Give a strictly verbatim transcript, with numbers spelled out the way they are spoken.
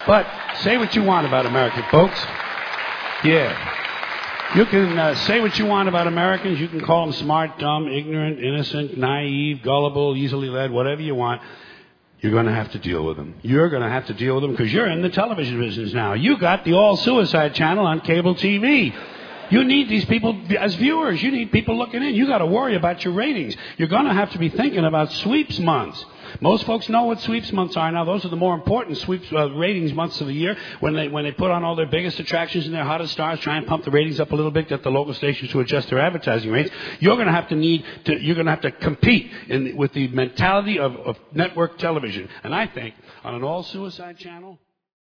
But say what you want about American folks. Yeah. You can uh, say what you want about Americans. You can call them smart, dumb, ignorant, innocent, naive, gullible, easily led, whatever you want. You're going to have to deal with them. You're going to have to deal with them because you're in the television business now. You got the all-suicide channel on cable T V. You need these people as viewers. You need people looking in. You got to worry about your ratings. You're going to have to be thinking about sweeps months. Most folks know what sweeps months are now. Those are the more important sweeps uh, ratings months of the year when they when they put on all their biggest attractions and their hottest stars, try and pump the ratings up a little bit, get the local stations to adjust their advertising rates. You're going to have to need to you're going to have to compete in with the mentality of, of network television. And I think on an all-suicide channel.